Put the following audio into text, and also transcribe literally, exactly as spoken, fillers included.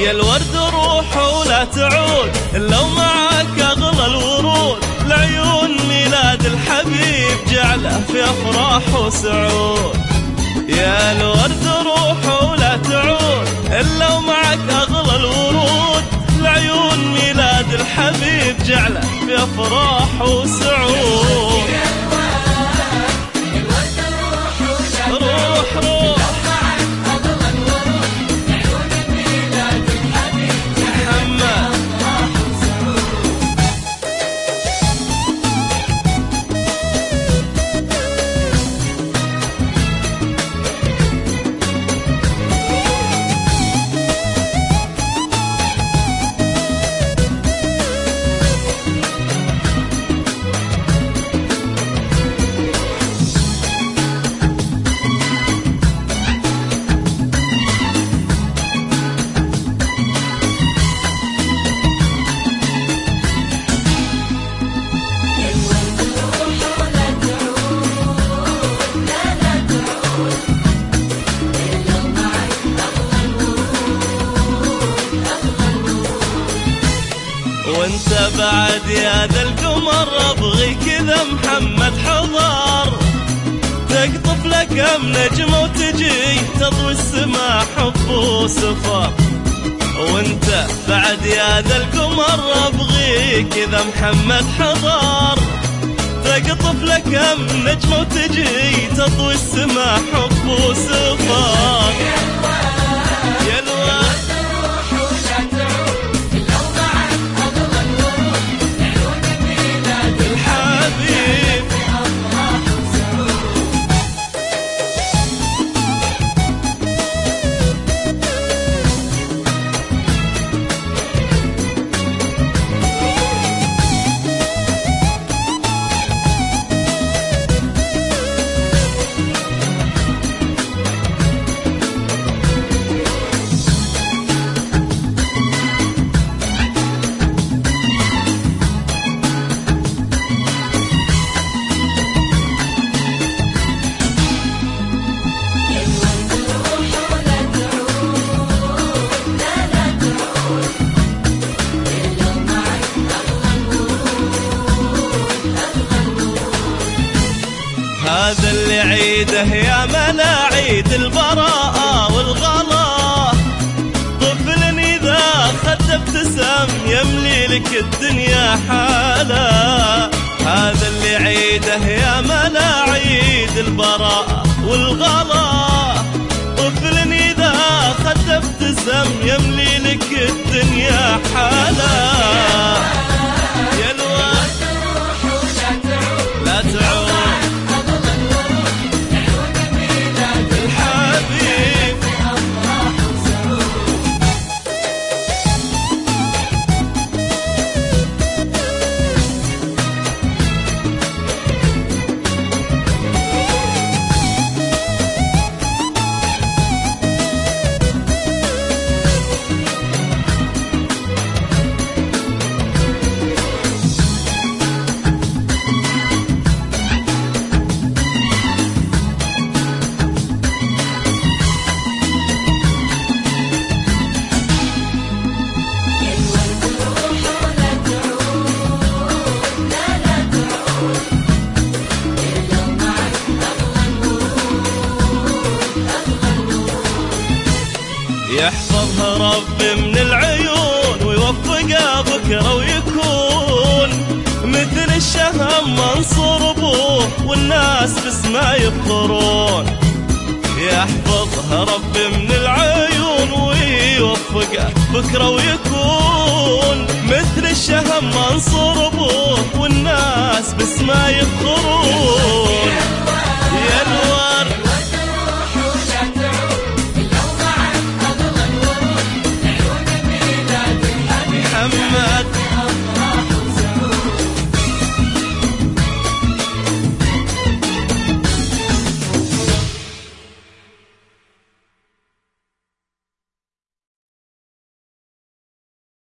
يا الورد روح ولا تعود لو معك أغلى الورود، لعيون ميلاد الحبيب جعله في أفراح وسعود. يا الورد روح ولا تعود إلا ومعك أغلى الورود، لعيون ميلاد الحبيب جعله في أفراح وسعود. روح روح وانت بعد يا ذا القمر ابغي كذا محمد حضر، تقطف لك كم نجمة وتجي تضوي السما حب وسفر. وانت بعد يا ذا القمر ابغي كذا محمد حضر، تقطف لك كم نجمة وتجي تضوي السما حب وسفر. يا الواد هذا اللي عيده يا ملاعيد البراءة والغلا، طفل إذا خد ابتسام يملي لك الدنيا حالا. هذا اللي عيده يا ملاعيد البراءة والغلا، طفل إذا خد ابتسام يملي لك الدنيا حالا. يا الواد لا تعود يحفظها ربي من العيون ويوفقها بكرة ويكون مثل الشهم منصور ابوه والناس باسمه يفخرون. يحفظها ربي من العيون ويوفقها بكرة ويكون مثل الشهم منصور ابوه والناس باسمه يفخرون.